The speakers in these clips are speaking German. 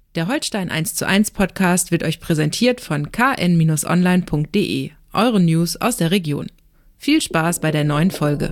Der Holstein 1:1 Podcast wird euch präsentiert von kn-online.de, eure News aus der Region. Viel Spaß bei der neuen Folge.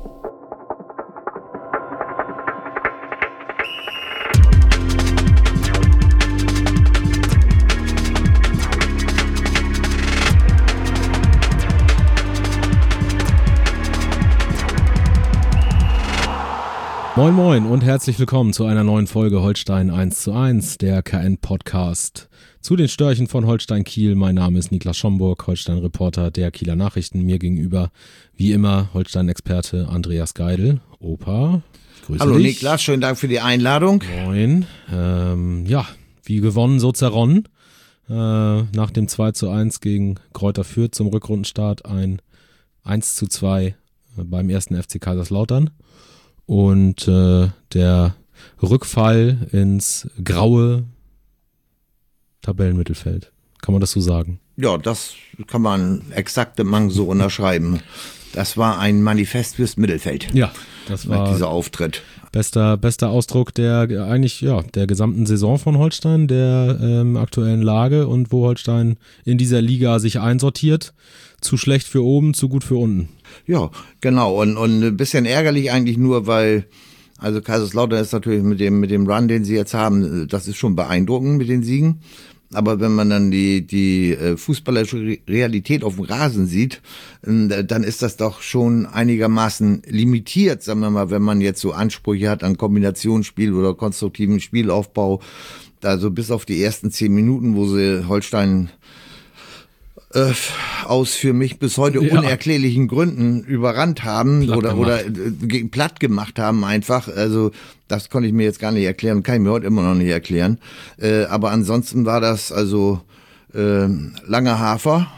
Moin Moin und herzlich willkommen zu einer neuen Folge Holstein 1:1, der KN-Podcast. Zu den Störchen von Holstein Kiel, mein Name ist Niklas Schomburg, Holstein-Reporter der Kieler Nachrichten. Mir gegenüber, wie immer, Holstein-Experte Andreas Geidel. Opa, ich grüße Hallo dich. Niklas, schönen Dank für die Einladung. Moin. Wie gewonnen, so zerronnen. Nach dem 2:1 gegen Greuther Fürth zum Rückrundenstart ein 1:2 beim ersten FC Kaiserslautern. Und der Rückfall ins graue Tabellenmittelfeld. Kann man das so sagen? Ja, das kann man exakt so unterschreiben. Das war ein Manifest fürs Mittelfeld. Ja, das war dieser Auftritt. Bester Ausdruck der gesamten Saison von Holstein, der aktuellen Lage und wo Holstein in dieser Liga sich einsortiert. Zu schlecht für oben, zu gut für unten. Ja, genau. Und ein bisschen ärgerlich eigentlich nur, weil, also Kaiserslautern ist natürlich mit dem Run, den sie jetzt haben, das ist schon beeindruckend mit den Siegen. Aber wenn man dann die fußballerische Realität auf dem Rasen sieht, dann ist das doch schon einigermaßen limitiert, sagen wir mal, wenn man jetzt so Ansprüche hat an Kombinationsspiel oder konstruktiven Spielaufbau. Also bis auf die ersten 10 Minuten, wo sie Holstein aus für mich bis heute unerklärlichen Gründen überrannt haben oder platt gemacht haben einfach. Also das konnte ich mir jetzt gar nicht erklären, kann ich mir heute immer noch nicht erklären. Aber ansonsten war das also langer Hafer,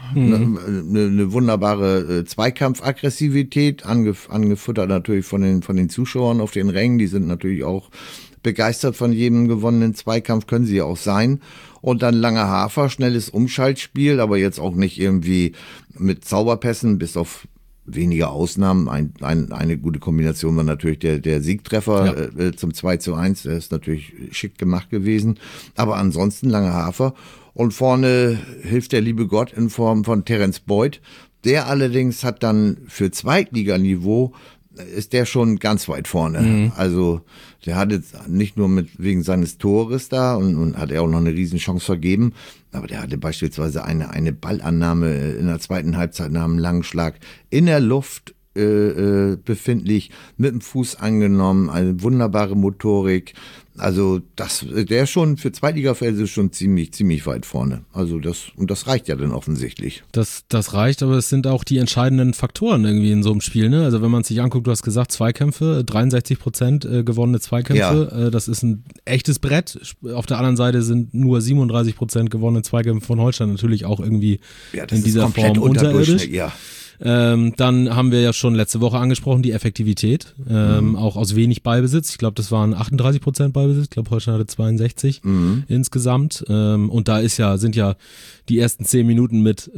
eine wunderbare Zweikampfaggressivität, angefüttert natürlich von den Zuschauern auf den Rängen. Die sind natürlich auch begeistert von jedem gewonnenen Zweikampf, können sie ja auch sein. Und dann langer Hafer, schnelles Umschaltspiel, aber jetzt auch nicht irgendwie mit Zauberpässen, bis auf wenige Ausnahmen. Eine gute Kombination war natürlich der Siegtreffer zum 2:1, der ist natürlich schick gemacht gewesen. Aber ansonsten langer Hafer. Und vorne hilft der liebe Gott in Form von Terence Boyd. Der allerdings hat dann für Zweitliganiveau ist der schon ganz weit vorne. Mhm. Also der hat jetzt nicht nur wegen seines Tores da und hat er auch noch eine Riesenchance vergeben, aber der hatte beispielsweise eine Ballannahme in der zweiten Halbzeit nach einem langen Schlag in der Luft befindlich, mit dem Fuß angenommen, eine wunderbare Motorik. Also der schon für Zweitliga-Verhältnisse schon ziemlich weit vorne. Also das reicht ja dann offensichtlich. Das reicht, aber es sind auch die entscheidenden Faktoren irgendwie in so einem Spiel, ne? Also wenn man sich anguckt, du hast gesagt Zweikämpfe, 63% gewonnene Zweikämpfe, ja. Das ist ein echtes Brett. Auf der anderen Seite sind nur 37% gewonnene Zweikämpfe von Holstein natürlich auch irgendwie in dieser Form unterirdisch. Ja. Dann haben wir ja schon letzte Woche angesprochen, die Effektivität, auch aus wenig Ballbesitz. Ich glaube, das waren 38% Ballbesitz. Ich glaube, Holstein hatte 62 insgesamt. Und da sind ja die ersten 10 Minuten mit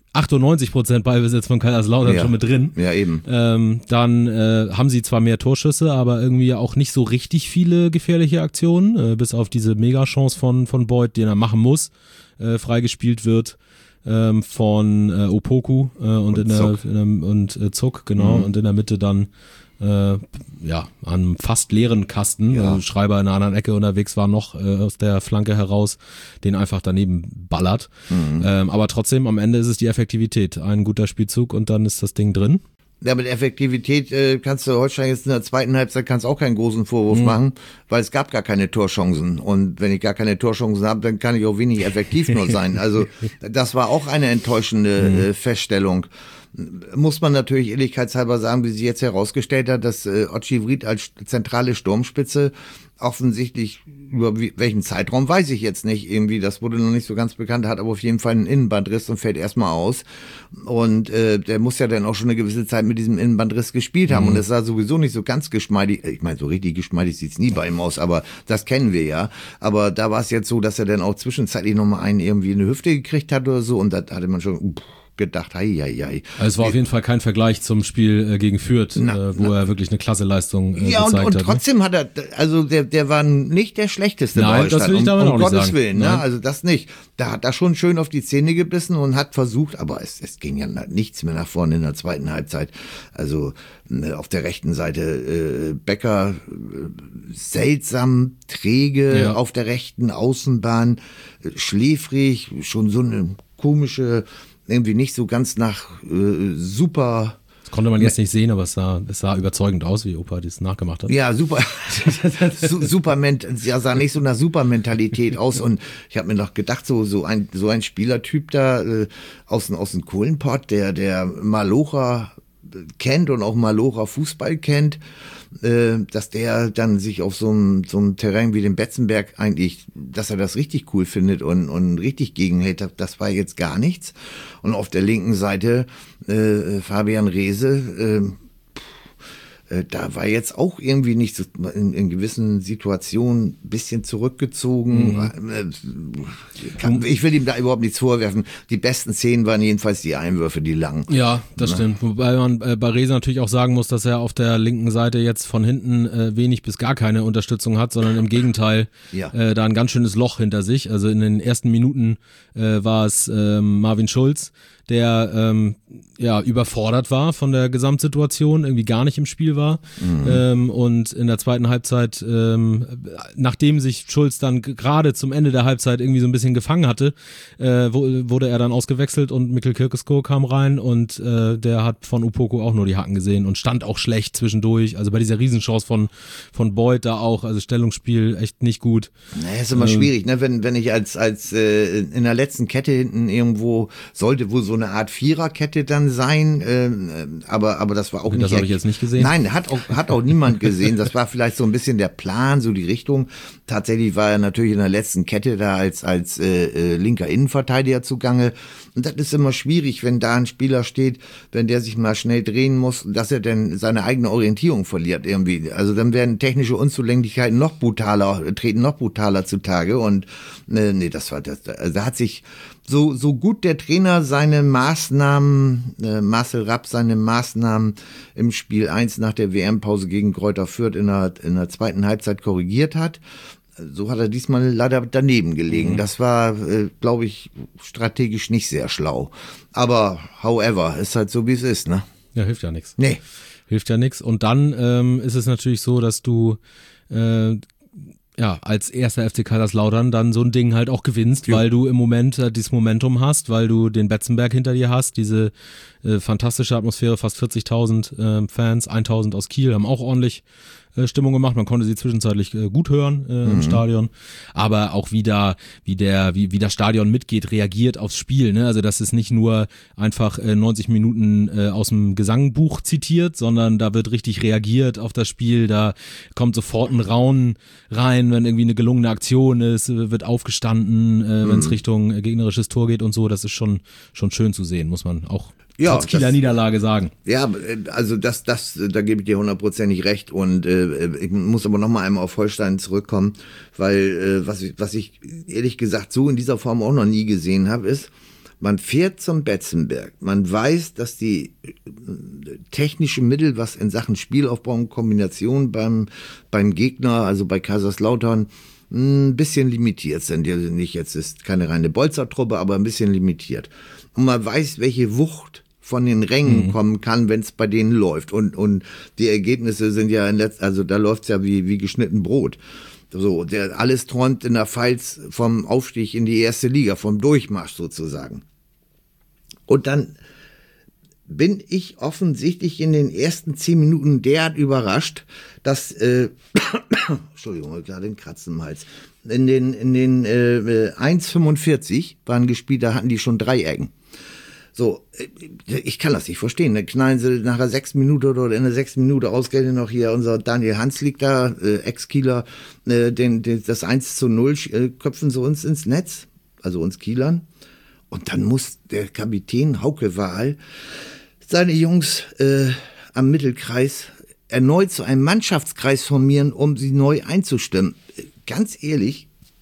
98% Ballbesitz von Kaiserslautern schon mit drin. Ja, eben. Dann haben sie zwar mehr Torschüsse, aber irgendwie auch nicht so richtig viele gefährliche Aktionen, bis auf diese Mega-Chance von Boyd, den er machen muss, freigespielt wird. Von Opoku und Zuck, genau, und in der Mitte dann an einem fast leeren Kasten, Schreiber in einer anderen Ecke unterwegs war noch aus der Flanke heraus, den einfach daneben ballert. Aber trotzdem, am Ende ist es die Effektivität. Ein guter Spielzug und dann ist das Ding drin. Ja, mit Effektivität kannst du Holstein jetzt in der zweiten Halbzeit auch keinen großen Vorwurf machen, weil es gab gar keine Torchancen. Und wenn ich gar keine Torchancen habe, dann kann ich auch wenig effektiv nur sein. Also das war auch eine enttäuschende Feststellung. Muss man natürlich ehrlichkeitshalber sagen, wie sie jetzt herausgestellt hat, dass Otschivrit als zentrale Sturmspitze offensichtlich, über welchen Zeitraum weiß ich jetzt nicht, irgendwie, das wurde noch nicht so ganz bekannt, hat aber auf jeden Fall einen Innenbandriss und fällt erstmal aus. Und der muss ja dann auch schon eine gewisse Zeit mit diesem Innenbandriss gespielt haben. Und das sah sowieso nicht so ganz geschmeidig, ich meine, so richtig geschmeidig sieht's nie bei ihm aus, aber das kennen wir ja. Aber da war es jetzt so, dass er dann auch zwischenzeitlich nochmal irgendwie eine Hüfte gekriegt hat oder so, und da hatte man schon, gedacht, hei. Also es war auf jeden Fall kein Vergleich zum Spiel gegen Fürth, wo er wirklich eine klasse Leistung gezeigt hat. Und trotzdem hat er, also der war nicht der schlechteste Nein, das will ich damit auch nicht Gottes sagen. Willen, ne? Also das nicht. Da hat er schon schön auf die Zähne gebissen und hat versucht, aber es ging ja nichts mehr nach vorne in der zweiten Halbzeit. Also auf der rechten Seite Becker seltsam träge auf der rechten Außenbahn, schläfrig, schon so eine komische, irgendwie nicht so ganz nach super. Das konnte man jetzt nicht sehen, aber es sah überzeugend aus, wie Opa das nachgemacht hat. Ja, super. Sah nicht so nach Supermentalität aus. Und ich habe mir noch gedacht, so ein Spielertyp da aus dem Kohlenpott, der Malocha kennt und auch Malocha Fußball kennt, dass der dann sich auf so einem Terrain wie dem Betzenberg eigentlich, dass er das richtig cool findet und richtig gegenhält, das war jetzt gar nichts. Und auf der linken Seite Fabian Reese, da war jetzt auch irgendwie nicht so in gewissen Situationen ein bisschen zurückgezogen. Ich will ihm da überhaupt nichts vorwerfen. Die besten Szenen waren jedenfalls die Einwürfe, die langen. Ja, das stimmt. Wobei man bei Reese natürlich auch sagen muss, dass er auf der linken Seite jetzt von hinten wenig bis gar keine Unterstützung hat, sondern im Gegenteil da ein ganz schönes Loch hinter sich. Also in den ersten Minuten war es Marvin Schulz, der überfordert war von der Gesamtsituation, irgendwie gar nicht im Spiel war. Und in der zweiten Halbzeit, nachdem sich Schulz dann gerade zum Ende der Halbzeit irgendwie so ein bisschen gefangen hatte, wurde er dann ausgewechselt und Mikkel Kirkesko kam rein und der hat von Upoko auch nur die Hacken gesehen und stand auch schlecht zwischendurch. Also bei dieser Riesenchance von Boyd da auch, also Stellungsspiel echt nicht gut. Naja, ist immer schwierig, ne? Wenn ich als in der letzten Kette hinten irgendwo sollte wohl so eine Art Viererkette dann sein, aber das war auch nicht. Das habe ich jetzt nicht gesehen. Nein, hat auch niemand gesehen. Das war vielleicht so ein bisschen der Plan, so die Richtung. Tatsächlich war er natürlich in der letzten Kette da als linker Innenverteidiger zugange. Und das ist immer schwierig, wenn da ein Spieler steht, wenn der sich mal schnell drehen muss, dass er denn seine eigene Orientierung verliert irgendwie. Also dann werden technische Unzulänglichkeiten treten noch brutaler zutage. Und da hat sich so gut der Trainer seine Maßnahmen, Marcel Rapp seine Maßnahmen im Spiel 1 nach der WM-Pause gegen Greuther Fürth in der zweiten Halbzeit korrigiert hat, so hat er diesmal leider daneben gelegen. Das war, glaube ich, strategisch nicht sehr schlau. Aber however, ist halt so, wie es ist, ne? Ja, hilft ja nichts. Nee. Hilft ja nichts. Und dann ist es natürlich so, dass du als erster FC Kaiserslautern dann so ein Ding halt auch gewinnst, weil du im Moment dieses Momentum hast, weil du den Betzenberg hinter dir hast, diese fantastische Atmosphäre, fast 40.000 Fans, 1.000 aus Kiel, haben auch ordentlich Stimmung gemacht. Man konnte sie zwischenzeitlich gut hören im Stadion, aber auch wie das Stadion mitgeht, reagiert aufs Spiel. Ne? Also das ist nicht nur einfach 90 Minuten aus dem Gesangbuch zitiert, sondern da wird richtig reagiert auf das Spiel. Da kommt sofort ein Raunen rein, wenn irgendwie eine gelungene Aktion ist, wird aufgestanden, wenn es Richtung gegnerisches Tor geht und so. Das ist schon schön zu sehen, muss man auch trotz Kieler Niederlage sagen. Ja, also da gebe ich dir 100%ig recht und ich muss aber noch mal einmal auf Holstein zurückkommen, weil was ich ehrlich gesagt so in dieser Form auch noch nie gesehen habe, ist, man fährt zum Betzenberg, man weiß, dass die technischen Mittel, was in Sachen Spielaufbau und Kombination beim Gegner, also bei Kaiserslautern, ein bisschen limitiert sind. Ja, nicht jetzt ist keine reine Bolzertruppe, aber ein bisschen limitiert. Und man weiß, welche Wucht von den Rängen kommen kann, wenn es bei denen läuft. Und die Ergebnisse sind ja also da läuft's ja wie geschnitten Brot. So, alles träumt in der Pfalz vom Aufstieg in die erste Liga, vom Durchmarsch sozusagen. Und dann bin ich offensichtlich in den ersten 10 Minuten derart überrascht, dass Entschuldigung, gerade den Kratzen im Hals. In den 1,45 waren gespielt, da hatten die schon 3 Ecken. So, ich kann das nicht verstehen. Da knallen sie nach der 6 Minute oder in der 6 Minute ausgerechnet noch hier unser Daniel Hans liegt da, Ex-Kieler, das 1:0 köpfen sie uns ins Netz, also uns Kielern. Und dann muss der Kapitän Hauke Wahl seine Jungs am Mittelkreis erneut zu einem Mannschaftskreis formieren, um sie neu einzustimmen. Ganz ehrlich,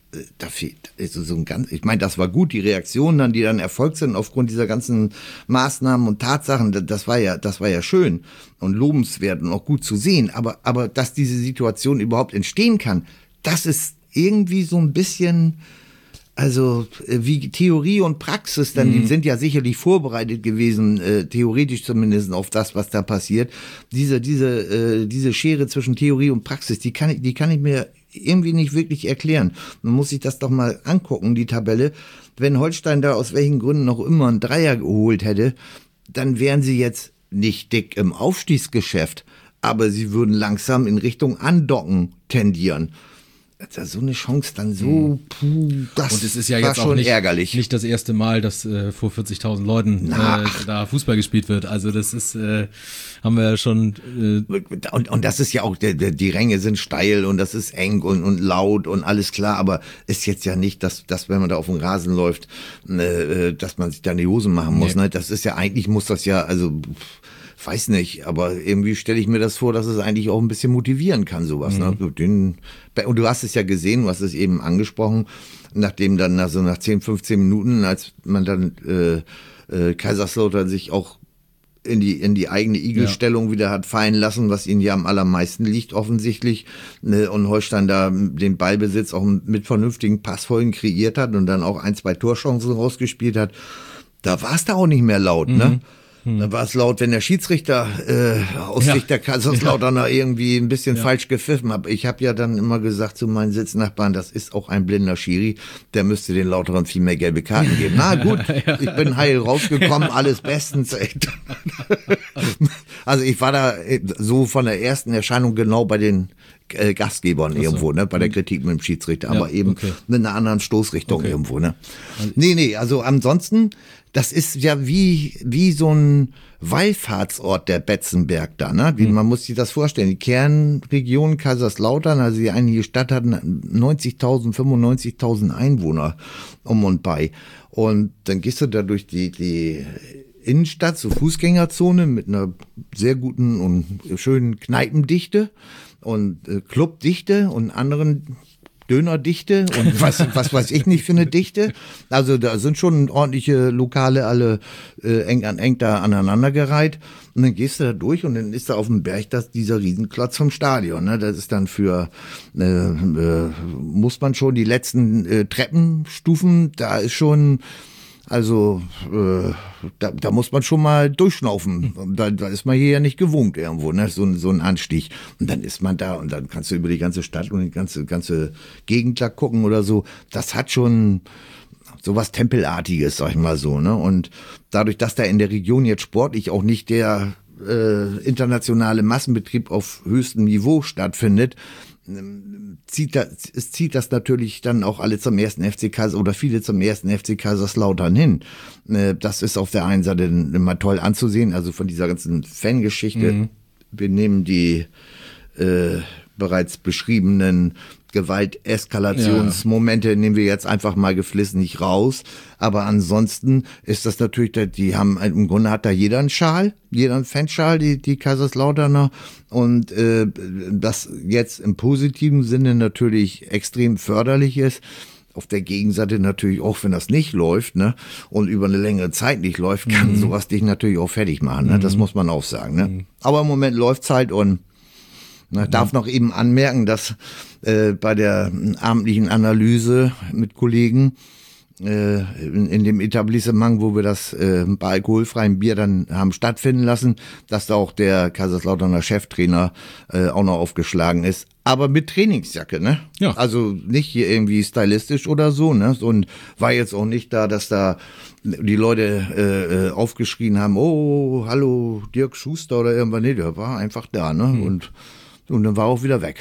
da fehlt so ein ganz, ich meine, das war gut, die Reaktionen dann, die dann erfolgt sind aufgrund dieser ganzen Maßnahmen und Tatsachen, das war ja schön und lobenswert und auch gut zu sehen, aber dass diese Situation überhaupt entstehen kann, das ist irgendwie so ein bisschen, also wie Theorie und Praxis, dann die sind ja sicherlich vorbereitet gewesen, theoretisch zumindest auf das, was da passiert. Diese Schere zwischen Theorie und Praxis, die kann ich mir irgendwie nicht wirklich erklären. Man muss sich das doch mal angucken, die Tabelle. Wenn Holstein da aus welchen Gründen noch immer einen Dreier geholt hätte, dann wären sie jetzt nicht dick im Aufstiegsgeschäft, aber sie würden langsam in Richtung Andocken tendieren. So eine Chance dann so, das und es ist ja war jetzt auch schon nicht, ärgerlich. Nicht das erste Mal, dass vor 40.000 Leuten da Fußball gespielt wird. Also das ist, haben wir ja schon. Und das ist ja auch, die Ränge sind steil und das ist eng und laut und alles klar, aber ist jetzt ja nicht, dass wenn man da auf dem Rasen läuft, dass man sich da in die Hosen machen muss. Ne? Das ist ja, eigentlich muss das ja, also weiß nicht, aber irgendwie stelle ich mir das vor, dass es eigentlich auch ein bisschen motivieren kann, sowas. Ne? Und du hast es ja gesehen, du hast es eben angesprochen, nachdem dann, also nach 10, 15 Minuten, als man dann Kaiserslautern sich auch in die eigene Igelstellung wieder hat fallen lassen, was ihnen ja am allermeisten liegt offensichtlich, ne? Und Holstein da den Ballbesitz auch mit vernünftigen Passfolgen kreiert hat und dann auch 1, 2 Torchancen rausgespielt hat, da war es da auch nicht mehr laut, ne? Da war es laut, wenn der Schiedsrichter aus Sicht der Kaiserslauterner irgendwie ein bisschen falsch gepfiffen hat. Ich habe ja dann immer gesagt zu meinen Sitznachbarn, das ist auch ein blinder Schiri, der müsste den Lauteren viel mehr gelbe Karten geben. Na gut, ich bin heil rausgekommen, alles bestens. Also ich war da so von der ersten Erscheinung genau bei den Gastgebern irgendwo, ne, bei der Kritik mit dem Schiedsrichter, aber eben mit einer anderen Stoßrichtung irgendwo, ne. Nee, also ansonsten, das ist ja wie so ein Wallfahrtsort der Betzenberg da, ne? Man muss sich das vorstellen. Die Kernregion Kaiserslautern, also die eigentliche Stadt hat 90.000, 95.000 Einwohner um und bei. Und dann gehst du da durch die Innenstadt, so Fußgängerzone mit einer sehr guten und schönen Kneipendichte und Clubdichte und anderen Dönerdichte und was weiß ich nicht für eine Dichte. Also da sind schon ordentliche Lokale alle eng an eng da aneinandergereiht. Und dann gehst du da durch und dann ist da auf dem Berg dieser Riesenklotz vom Stadion. Ne? Das ist dann muss man schon die letzten Treppenstufen, da ist schon, also da muss man schon mal durchschnaufen. Da ist man hier ja nicht gewohnt irgendwo, ne? So ein Anstieg. Und dann ist man da und dann kannst du über die ganze Stadt und die ganze Gegend da gucken oder so. Das hat schon sowas Tempelartiges, sag ich mal so, ne? Und dadurch, dass da in der Region jetzt sportlich auch nicht der internationale Massenbetrieb auf höchstem Niveau stattfindet, zieht das natürlich dann auch alle zum ersten FC Kaiserslautern oder viele zum ersten FC Kaiserslautern hin. Das ist auf der einen Seite immer toll anzusehen, also von dieser ganzen Fangeschichte. Wir nehmen die bereits beschriebenen Gewalteskalationsmomente nehmen wir jetzt einfach mal geflissentlich raus. Aber ansonsten ist das natürlich, im Grunde hat da jeder einen Schal, jeder einen Fanschal, die Kaiserslauterner. Und das jetzt im positiven Sinne natürlich extrem förderlich ist. Auf der Gegenseite natürlich auch, wenn das nicht läuft, ne, und über eine längere Zeit nicht läuft, kann sowas dich natürlich auch fertig machen, ne? Das muss man auch sagen, ne? Aber im Moment läuft's halt und ich darf noch eben anmerken, dass bei der abendlichen Analyse mit Kollegen in dem Etablissement, wo wir das bei alkoholfreiem Bier dann haben stattfinden lassen, dass da auch der Kaiserslauterner Cheftrainer auch noch aufgeschlagen ist. Aber mit Trainingsjacke, ne? Ja. Also nicht hier irgendwie stylistisch oder so, ne? Und war jetzt auch nicht da, dass da die Leute aufgeschrien haben, oh, hallo, Dirk Schuster oder irgendwann. Nee, der war einfach da, ne? Und dann war er auch wieder weg.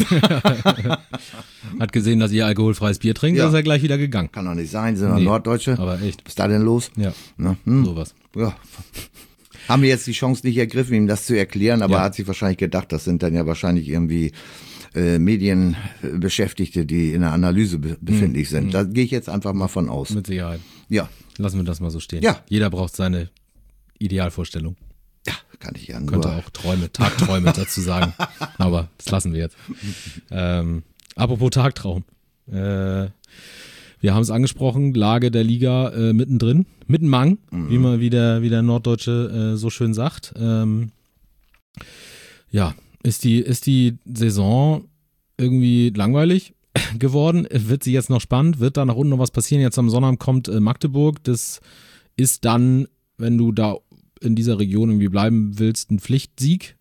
Hat gesehen, dass ihr alkoholfreies Bier trinkt, ist er gleich wieder gegangen. Kann doch nicht sein, sind wir Norddeutsche. Aber echt. Was ist da denn los? Ja, sowas. Ja. Haben wir jetzt die Chance nicht ergriffen, ihm das zu erklären, aber er hat sich wahrscheinlich gedacht, das sind dann ja wahrscheinlich irgendwie Medienbeschäftigte, die in der Analyse befindlich sind. Da gehe ich jetzt einfach mal von aus. Mit Sicherheit. Ja. Lassen wir das mal so stehen. Ja. Jeder braucht seine Idealvorstellung. Ja, kann ich ja nur. Könnte auch Tagträume dazu sagen. Aber das lassen wir jetzt. Apropos Tagtraum. Wir haben es angesprochen, Lage der Liga mittendrin, mittenmang, wie der Norddeutsche so schön sagt. Ist die Saison irgendwie langweilig geworden? Wird sie jetzt noch spannend? Wird da nach unten noch was passieren? Jetzt am Sonnabend kommt Magdeburg. Das ist dann, wenn du da in dieser Region irgendwie bleiben willst, ein Pflichtsieg.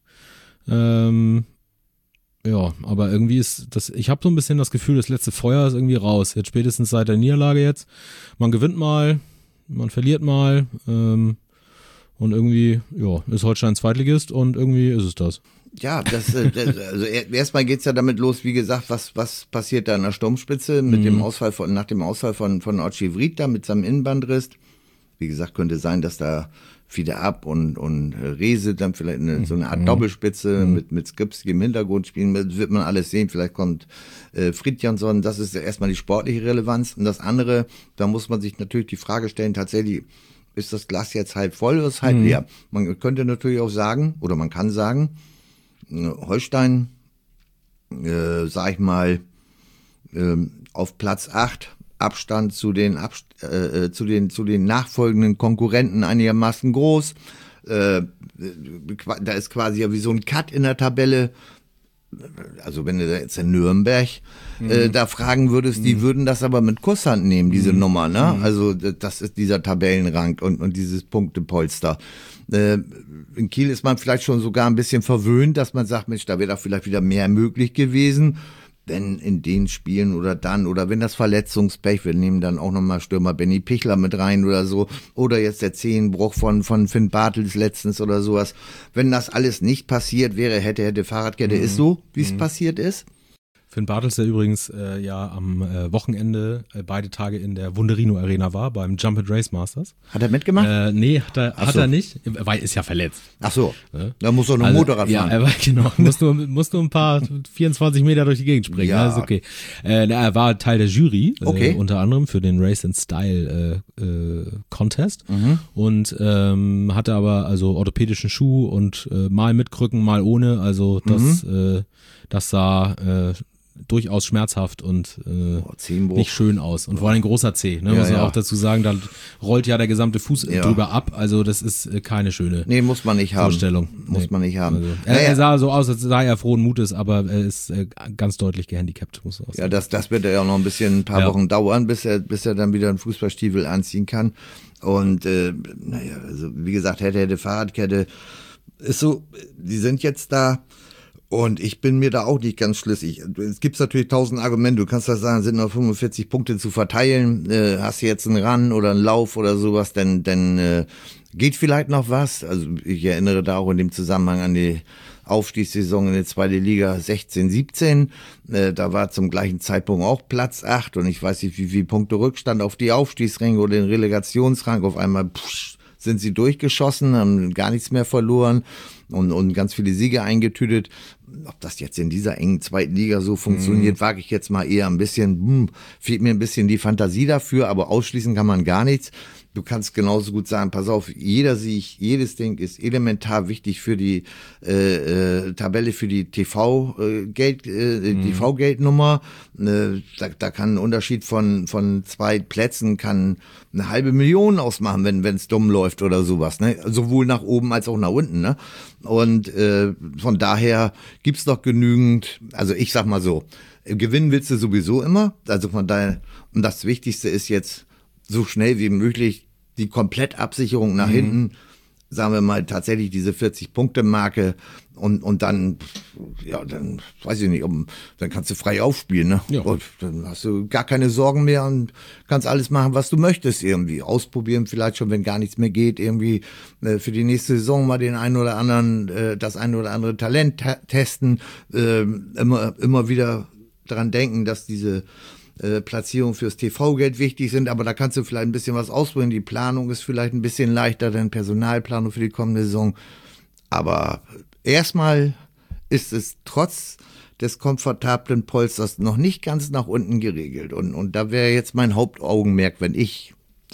Aber irgendwie ist das, ich habe so ein bisschen das Gefühl, das letzte Feuer ist irgendwie raus. Jetzt spätestens seit der Niederlage jetzt. Man gewinnt mal, man verliert mal. Und irgendwie, ist Holstein Zweitligist und irgendwie ist es das. Ja, also erstmal geht's ja damit los, wie gesagt, was passiert da in der Sturmspitze mit dem Ausfall nach dem Ausfall von Ochi Vried da mit seinem Innenbandriss. Wie gesagt, könnte sein, dass da Fiete Ab und Rehse dann vielleicht so eine Art Doppelspitze mit Skripski im Hintergrund spielen, das wird man alles sehen. Vielleicht kommt Fridtjonsson, das ist erstmal die sportliche Relevanz. Und das andere, da muss man sich natürlich die Frage stellen, tatsächlich, ist das Glas jetzt halb voll oder ist halb leer? Man könnte natürlich auch sagen, oder man kann sagen, Holstein, sag ich mal, auf Platz 8, Abstand zu den nachfolgenden Konkurrenten einigermaßen groß. Da ist quasi ja wie so ein Cut in der Tabelle. Also wenn du da jetzt in Nürnberg da fragen würdest, die würden das aber mit Kusshand nehmen, diese Nummer, ne? Also das ist dieser Tabellenrang und dieses Punktepolster. In Kiel ist man vielleicht schon sogar ein bisschen verwöhnt, dass man sagt, Mensch, da wäre doch vielleicht wieder mehr möglich gewesen. Wenn in den Spielen oder wenn das Verletzungspech, wir nehmen dann auch nochmal Stürmer Benny Pichler mit rein oder so, oder jetzt der Zehenbruch von Finn Bartels letztens oder sowas. Wenn das alles nicht passiert wäre, hätte Fahrradkette, ist so, wie es passiert ist. Finn Bartels, der übrigens am Wochenende beide Tage in der Wunderino Arena war, beim Jump and Race Masters. Hat er mitgemacht? Nee, hat er nicht, weil ist ja verletzt. Ach so, da muss doch noch Motorrad fahren. Ja, genau, muss nur ein paar 24 Meter durch die Gegend springen, ja. Das ist okay. Er war Teil der Jury, okay. Unter anderem für den Race and Style Contest und hatte aber also orthopädischen Schuh und mal mit Krücken, mal ohne, also das sah durchaus schmerzhaft und nicht schön aus. Und vor allem ein großer Zeh, ne? Muss man auch dazu sagen, da rollt ja der gesamte Fuß drüber ab. Also das ist keine schöne muss man nicht Vorstellung. Haben. Muss man nicht haben. Also, er sah so aus, als sei er frohen Mutes, aber er ist ganz deutlich gehandicapt, muss man auch sagen. Ja, das wird ja auch noch ein paar Wochen dauern, bis er dann wieder einen Fußballstiefel anziehen kann. Und also wie gesagt, hätte Fahrradkette ist so, die sind jetzt da. Und ich bin mir da auch nicht ganz schlüssig. Es gibt natürlich 1000 Argumente. Du kannst das sagen, sind noch 45 Punkte zu verteilen. Hast du jetzt einen Run oder einen Lauf oder sowas, dann geht vielleicht noch was. Also ich erinnere da auch in dem Zusammenhang an die Aufstiegssaison in der zweiten Liga 16, 17. Da war zum gleichen Zeitpunkt auch Platz 8 und ich weiß nicht, wie viele Punkte Rückstand auf die Aufstiegsränge oder den Relegationsrang. Auf einmal sind sie durchgeschossen, haben gar nichts mehr verloren und ganz viele Siege eingetütet. Ob das jetzt in dieser engen zweiten Liga so funktioniert, wage ich jetzt mal eher ein bisschen, fehlt mir ein bisschen die Fantasie dafür, aber ausschließen kann man gar nichts. Du kannst genauso gut sagen, pass auf, jeder Sieg, jedes Ding ist elementar wichtig für die Tabelle, für die TV-Geldnummer. Da kann ein Unterschied von 2 Plätzen kann 500.000 ausmachen, wenn es dumm läuft oder sowas. Ne? Sowohl nach oben als auch nach unten. Ne? Und von daher gibt's doch genügend, also ich sag mal so, gewinnen willst du sowieso immer. Also von daher, und das Wichtigste ist jetzt, so schnell wie möglich die Komplettabsicherung nach hinten, sagen wir mal tatsächlich diese 40-Punkte-Marke und dann, dann weiß ich nicht, dann kannst du frei aufspielen, ne? Ja. Und dann hast du gar keine Sorgen mehr und kannst alles machen, was du möchtest irgendwie. Ausprobieren vielleicht schon, wenn gar nichts mehr geht, irgendwie für die nächste Saison mal das ein oder andere Talent testen, immer wieder daran denken, dass diese Platzierung fürs TV-Geld wichtig sind, aber da kannst du vielleicht ein bisschen was ausprobieren. Die Planung ist vielleicht ein bisschen leichter, denn Personalplanung für die kommende Saison. Aber erstmal ist es trotz des komfortablen Polsters noch nicht ganz nach unten geregelt. Und da wäre jetzt mein Hauptaugenmerk, wenn ich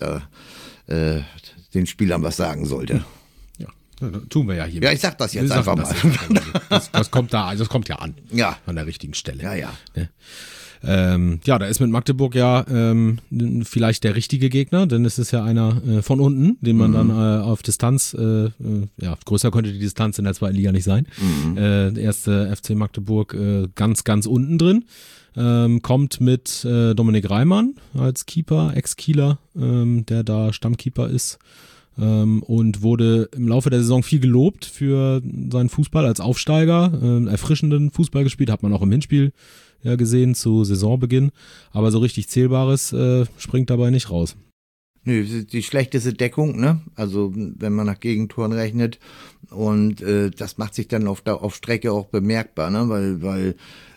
den Spielern was sagen sollte. Ja, tun wir ja hier. Ja, ich sag das jetzt einfach mal. Das kommt ja an. Ja. An der richtigen Stelle. Ja. Da ist mit Magdeburg vielleicht der richtige Gegner, denn es ist ja einer von unten, den man dann auf Distanz, größer könnte die Distanz in der zweiten Liga nicht sein. Der erste FC Magdeburg ganz, ganz unten drin. Kommt mit Dominik Reimann als Keeper, Ex-Kieler, der da Stammkeeper ist. Und wurde im Laufe der Saison viel gelobt für seinen Fußball als Aufsteiger, erfrischenden Fußball gespielt, hat man auch im Hinspiel gesehen zu Saisonbeginn, aber so richtig Zählbares springt dabei nicht raus. Nö, die schlechteste Deckung, ne? Also wenn man nach Gegentoren rechnet, und das macht sich dann auf Strecke auch bemerkbar, ne? Weil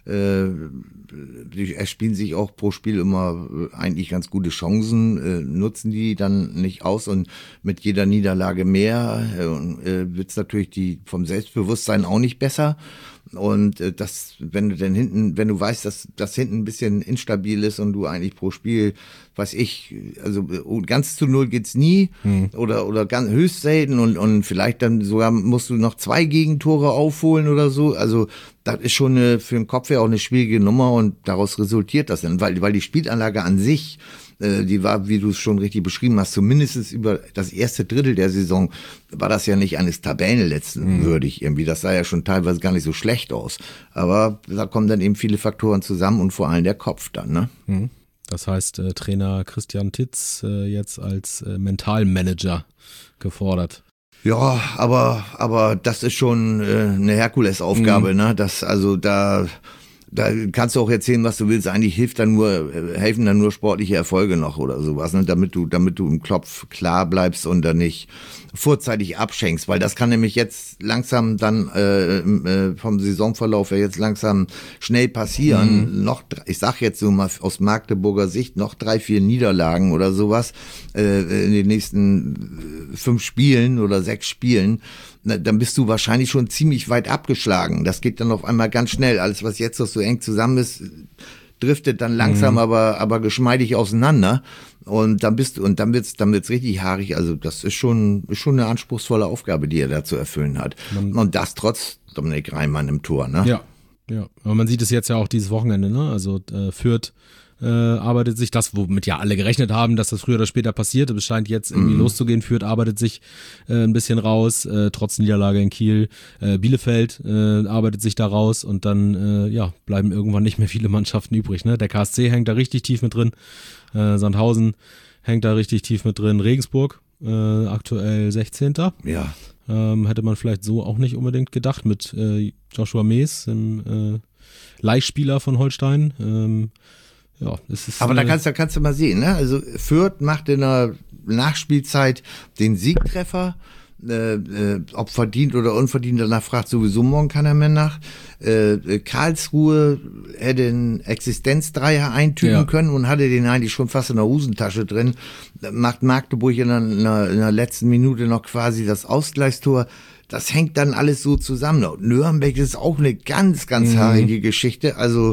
die erspielen sich auch pro Spiel immer eigentlich ganz gute Chancen, nutzen die dann nicht aus, und mit jeder Niederlage mehr wird's natürlich vom Selbstbewusstsein auch nicht besser. Und wenn du weißt, dass das hinten ein bisschen instabil ist und du eigentlich pro Spiel, also ganz zu 0 geht's nie, oder ganz höchst selten, und vielleicht dann sogar musst du noch 2 Gegentore aufholen oder so. Also das ist schon für den Kopf ja auch eine schwierige Nummer, und daraus resultiert das dann, weil die Spielanlage an sich, die war, wie du es schon richtig beschrieben hast, zumindest über das erste Drittel der Saison war das ja nicht eines Tabellenletzten würdig irgendwie. Das sah ja schon teilweise gar nicht so schlecht aus. Aber da kommen dann eben viele Faktoren zusammen, und vor allem der Kopf dann, ne? Das heißt, Trainer Christian Titz jetzt als Mentalmanager gefordert. Ja, aber das ist schon eine Herkulesaufgabe, ne? Da kannst du auch erzählen, was du willst. Eigentlich helfen dann nur sportliche Erfolge noch oder sowas, ne? Damit du im Kopf klar bleibst und dann nicht vorzeitig abschenkst, weil das kann nämlich jetzt langsam dann vom Saisonverlauf jetzt langsam schnell passieren. Ich sag jetzt so mal aus Magdeburger Sicht, noch 3-4 Niederlagen oder sowas in den nächsten 5 Spielen oder 6 Spielen. Dann bist du wahrscheinlich schon ziemlich weit abgeschlagen. Das geht dann auf einmal ganz schnell. Alles, was jetzt noch so eng zusammen ist, driftet dann langsam, aber geschmeidig auseinander. Und dann wird's richtig haarig. Also das ist schon eine anspruchsvolle Aufgabe, die er da zu erfüllen hat. Und das trotz Dominik Reimann im Tor, ne? Ja. Aber man sieht es jetzt ja auch dieses Wochenende, ne? Also Fürth arbeitet sich das, womit ja alle gerechnet haben, dass das früher oder später passiert. Es scheint jetzt irgendwie loszugehen. Fürth arbeitet sich ein bisschen raus, trotz Niederlage in Kiel. Bielefeld arbeitet sich da raus, und dann bleiben irgendwann nicht mehr viele Mannschaften übrig. Ne? Der KSC hängt da richtig tief mit drin. Sandhausen hängt da richtig tief mit drin. Regensburg aktuell 16. Ja. Hätte man vielleicht so auch nicht unbedingt gedacht mit Joshua Mees, dem Leihspieler von Holstein. Aber da kannst du mal sehen, ne? Also Fürth macht in der Nachspielzeit den Siegtreffer, ob verdient oder unverdient, danach fragt sowieso morgen keiner mehr nach. Karlsruhe hätte einen Existenzdreier eintüten können und hatte den eigentlich schon fast in der Hosentasche drin. Macht Magdeburg in der letzten Minute noch quasi das Ausgleichstor. Das hängt dann alles so zusammen. Und Nürnberg ist auch eine ganz, ganz haarige Geschichte. Also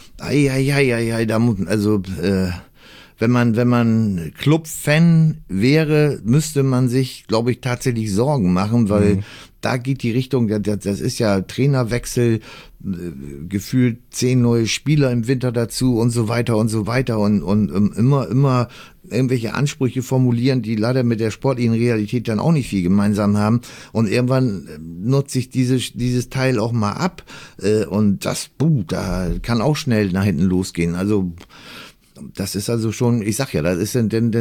wenn man Club-Fan wäre, müsste man sich, glaube ich, tatsächlich Sorgen machen, weil da geht die Richtung, das ist ja Trainerwechsel, gefühlt 10 neue Spieler im Winter dazu und so weiter und immer irgendwelche Ansprüche formulieren, die leider mit der sportlichen Realität dann auch nicht viel gemeinsam haben, und irgendwann nutze ich dieses Teil auch mal ab, und da kann auch schnell nach hinten losgehen. Also das ist also schon, ich sag ja, das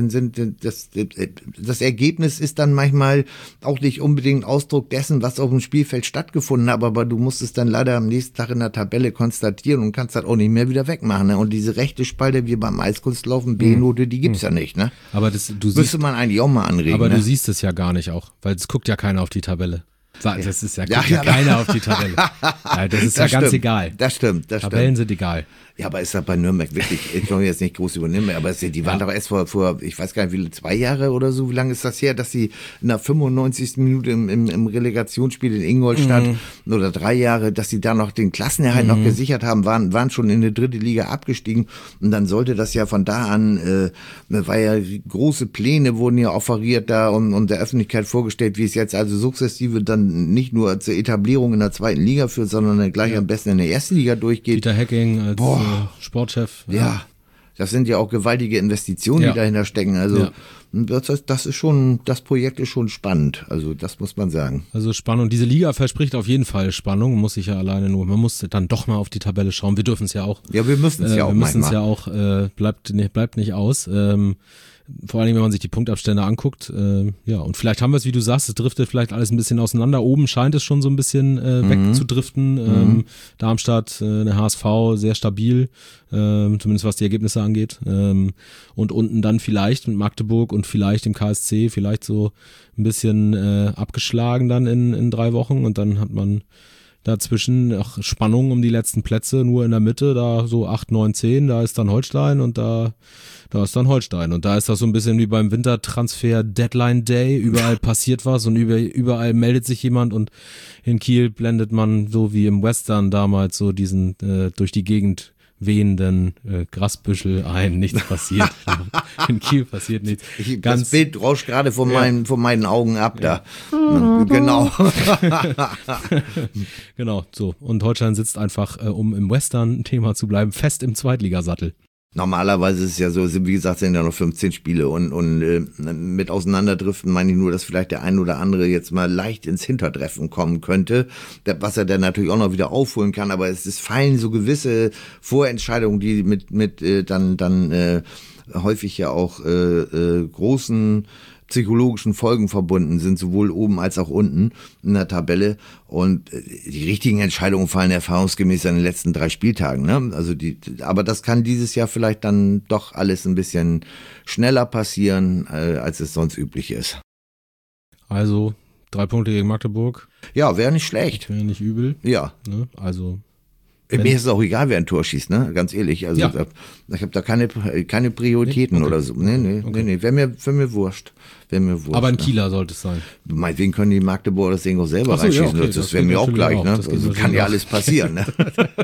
Ergebnis ist dann manchmal auch nicht unbedingt Ausdruck dessen, was auf dem Spielfeld stattgefunden hat, aber du musst es dann leider am nächsten Tag in der Tabelle konstatieren und kannst das auch nicht mehr wieder wegmachen, ne? Und diese rechte Spalte wie beim Eiskunstlaufen, B-Note, die gibt's ja nicht, ne? Aber müsste man eigentlich auch mal anregen. Aber ne? Du siehst es ja gar nicht auch, weil es guckt ja keiner auf die Tabelle. Das ist guckt ja keiner auf die Tabelle. Ja, das ist ganz egal. Das stimmt. Tabellen sind egal. Ja, aber ist das bei Nürnberg wirklich, ich will jetzt nicht groß über Nürnberg, aber die waren doch erst vor, ich weiß gar nicht, 2 Jahre oder so, wie lange ist das her, dass sie in der 95. Minute im Relegationsspiel in Ingolstadt oder 3 Jahre, dass sie da noch den Klassenerhalt noch gesichert haben, waren schon in die 3. Liga abgestiegen, und dann sollte das ja von da an, war ja große Pläne wurden ja offeriert da und der Öffentlichkeit vorgestellt, wie es jetzt also sukzessive dann nicht nur zur Etablierung in der 2. Liga führt, sondern dann gleich am besten in der 1. Liga durchgeht. Dieter Hecking als Sportchef. Ja, das sind ja auch gewaltige Investitionen, die dahinter stecken. Also das ist schon, das Projekt ist schon spannend. Also das muss man sagen. Also Spannung. Diese Liga verspricht auf jeden Fall Spannung. Man muss dann doch mal auf die Tabelle schauen. Wir dürfen es ja auch. Ja, wir müssen es ja auch. Wir müssen es ja auch. Bleibt nicht aus. Vor allem, wenn man sich die Punktabstände anguckt. Und vielleicht haben wir es, wie du sagst, es driftet vielleicht alles ein bisschen auseinander. Oben scheint es schon so ein bisschen wegzudriften. Darmstadt, der HSV, sehr stabil, zumindest was die Ergebnisse angeht. Und unten dann vielleicht mit Magdeburg und vielleicht dem KSC, vielleicht so ein bisschen abgeschlagen dann in 3 Wochen. Und dann hat man dazwischen Spannung um die letzten Plätze, nur in der Mitte, da so 8, 9, 10, da ist dann Holstein und da ist dann Holstein. Und da ist das so ein bisschen wie beim Wintertransfer Deadline Day, überall passiert was und überall meldet sich jemand und in Kiel blendet man so wie im Western damals so diesen durch die Gegend wehenden Grasbüschel ein, nichts passiert. In Kiel passiert nichts. Das Bild rauscht gerade vor meinen Augen ab da. Genau. Genau, so. Und Holstein sitzt einfach, um im Western-Thema zu bleiben, fest im Zweitligasattel. Normalerweise ist es ja so, wie gesagt, sind ja noch 15 Spiele und mit Auseinanderdriften meine ich nur, dass vielleicht der ein oder andere jetzt mal leicht ins Hintertreffen kommen könnte, was er dann natürlich auch noch wieder aufholen kann, aber es fallen so gewisse Vorentscheidungen, die mit dann häufig ja auch großen psychologischen Folgen verbunden sind, sowohl oben als auch unten in der Tabelle. Und die richtigen Entscheidungen fallen erfahrungsgemäß in den letzten 3 Spieltagen. Ne? Also aber das kann dieses Jahr vielleicht dann doch alles ein bisschen schneller passieren, als es sonst üblich ist. Also 3 Punkte gegen Magdeburg. Ja, wäre nicht schlecht. Wäre nicht übel. Ja. Ne? Also mir ist es auch egal, wer ein Tor schießt, ne? Ganz ehrlich. Also ich habe da keine Prioritäten oder so. Nee. Wäre mir wurscht. Aber ein Kieler sollte es sein. Meinetwegen können die Magdeburger das Ding auch selber reinschießen. Okay, das wäre mir auch gleich, ne? Das kann ja alles passieren, ne?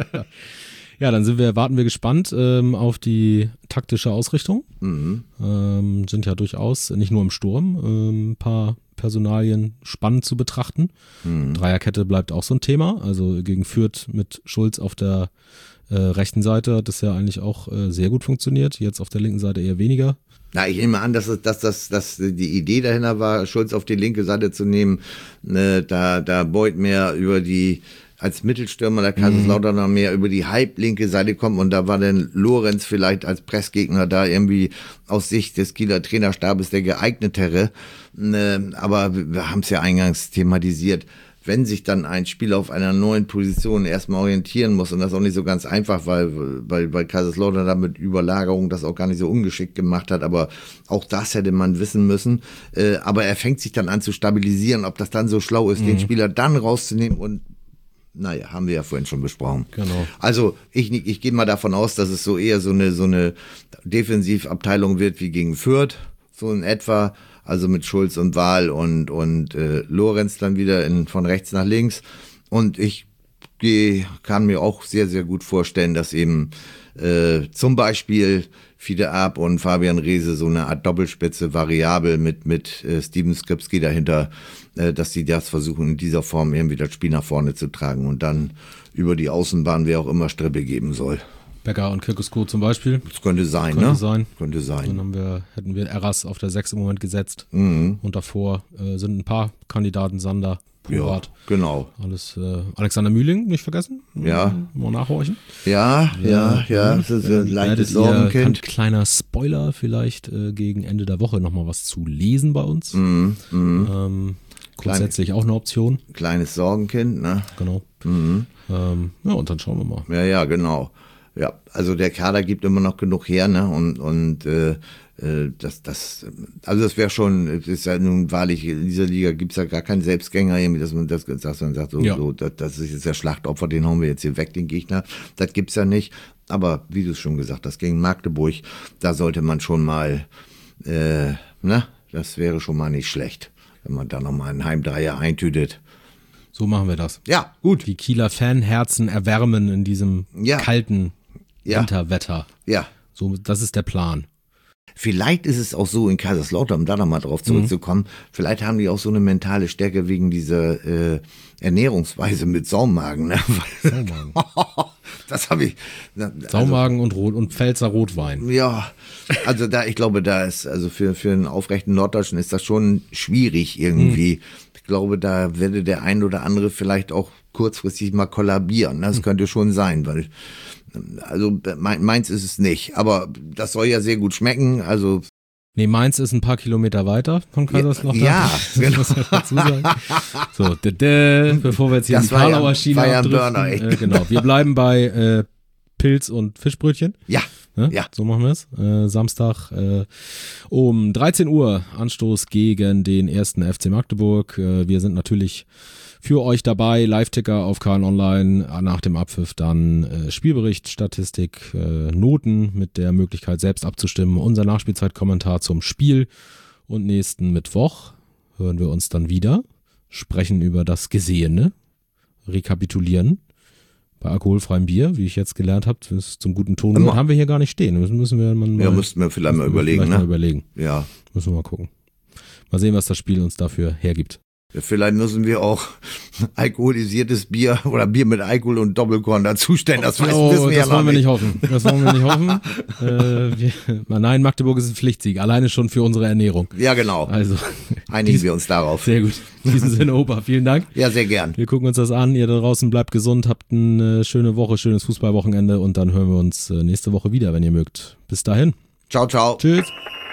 Ja, dann warten wir gespannt auf die taktische Ausrichtung. Sind ja durchaus nicht nur im Sturm ein paar Personalien spannend zu betrachten. Dreierkette bleibt auch so ein Thema. Also gegen Fürth mit Schulz auf der rechten Seite hat das ja eigentlich auch sehr gut funktioniert. Jetzt auf der linken Seite eher weniger. Na, ich nehme an, dass die Idee dahinter war, Schulz auf die linke Seite zu nehmen, da Beuth mehr über als Mittelstürmer der Kaiserslautern noch mehr über die halblinke Seite kommt und da war dann Lorenz vielleicht als Pressgegner da irgendwie aus Sicht des Kieler Trainerstabes der geeignetere. Aber wir haben es ja eingangs thematisiert. Wenn sich dann ein Spieler auf einer neuen Position erstmal orientieren muss und das auch nicht so ganz einfach, weil Kaiserslautern da mit Überlagerung das auch gar nicht so ungeschickt gemacht hat, aber auch das hätte man wissen müssen. Aber er fängt sich dann an zu stabilisieren, ob das dann so schlau ist, den Spieler dann rauszunehmen und naja, haben wir ja vorhin schon besprochen. Genau. Also ich gehe mal davon aus, dass es so eher so eine Defensivabteilung wird wie gegen Fürth, so in etwa. Also mit Schulz und Wahl und Lorenz dann wieder von rechts nach links. Und ich kann mir auch sehr, sehr gut vorstellen, dass eben zum Beispiel Fiete Arp und Fabian Reese so eine Art Doppelspitze variabel mit Steven Skripski dahinter, dass sie das versuchen in dieser Form irgendwie das Spiel nach vorne zu tragen und dann über die Außenbahn wer auch immer Strippe geben soll. Becker und Kirkusko zum Beispiel. Das könnte sein, Könnte sein. Dann hätten wir Eras auf der 6 im Moment gesetzt. Und davor sind ein paar Kandidaten, Sander, Purat. Ja, genau. Alles, Alexander Mühling, nicht vergessen. Ja. Mal nachhorchen. Ja. Das ist ein leichtes Sorgenkind. Kleiner Spoiler, vielleicht gegen Ende der Woche nochmal was zu lesen bei uns. Grundsätzlich auch eine Option. Kleines Sorgenkind, ne? Genau. Ja, und dann schauen wir mal. Ja, genau. Ja, also der Kader gibt immer noch genug her, ne? Und das wäre schon, es ist ja nun wahrlich, in dieser Liga gibt's ja gar keinen Selbstgänger, irgendwie, dass man das sagt, das ist jetzt der Schlachtopfer, den hauen wir jetzt hier weg, den Gegner. Das gibt's ja nicht. Aber wie du es schon gesagt hast, gegen Magdeburg, da sollte man schon mal, das wäre schon mal nicht schlecht, wenn man da nochmal einen Heimdreier eintütet. So machen wir das. Ja, gut. Die Kieler Fanherzen erwärmen in diesem kalten Winterwetter. Ja. So, das ist der Plan. Vielleicht ist es auch so in Kaiserslautern, um da nochmal drauf zurückzukommen, vielleicht haben die auch so eine mentale Stärke wegen dieser Ernährungsweise mit Saumagen. Ne? Saumagen. Das habe ich. Saumagen und Pfälzer Rotwein. Ja, also ich glaube, da ist, also für einen aufrechten Norddeutschen ist das schon schwierig irgendwie. Ich glaube, da werde der ein oder andere vielleicht auch kurzfristig mal kollabieren. Das könnte schon sein, weil, also meins ist es nicht. Aber das soll ja sehr gut schmecken, also. Nee, Mainz ist ein paar Kilometer weiter von Kaiserslautern. Ja, genau. Dazu sagen. So, bevor wir jetzt hier die Karlauer Schiene abdriften. Genau, wir bleiben bei Pilz und Fischbrötchen. Ja, ne? Ja. So machen wir es. Samstag um 13 Uhr Anstoß gegen den 1. FC Magdeburg. Wir sind natürlich für euch dabei. Live-Ticker auf KN Online, nach dem Abpfiff dann Spielbericht, Statistik, Noten mit der Möglichkeit selbst abzustimmen. Unser Nachspielzeitkommentar zum Spiel und nächsten Mittwoch hören wir uns dann wieder, sprechen über das Gesehene, rekapitulieren. Bei alkoholfreiem Bier, wie ich jetzt gelernt habe, zum guten Ton haben wir hier gar nicht stehen. Müssen wir vielleicht mal überlegen. Ja. Müssen wir mal gucken. Mal sehen, was das Spiel uns dafür hergibt. Vielleicht müssen wir auch alkoholisiertes Bier oder Bier mit Alkohol und Doppelkorn dazustellen. Das wissen wir ja noch nicht. Das wollen wir nicht hoffen. Nein, Magdeburg ist ein Pflichtsieg. Alleine schon für unsere Ernährung. Ja, genau. Also einigen wir uns darauf. Sehr gut. In diesem Sinne, Opa, vielen Dank. Ja, sehr gern. Wir gucken uns das an. Ihr da draußen bleibt gesund, habt eine schöne Woche, schönes Fußballwochenende und dann hören wir uns nächste Woche wieder, wenn ihr mögt. Bis dahin. Ciao, ciao. Tschüss.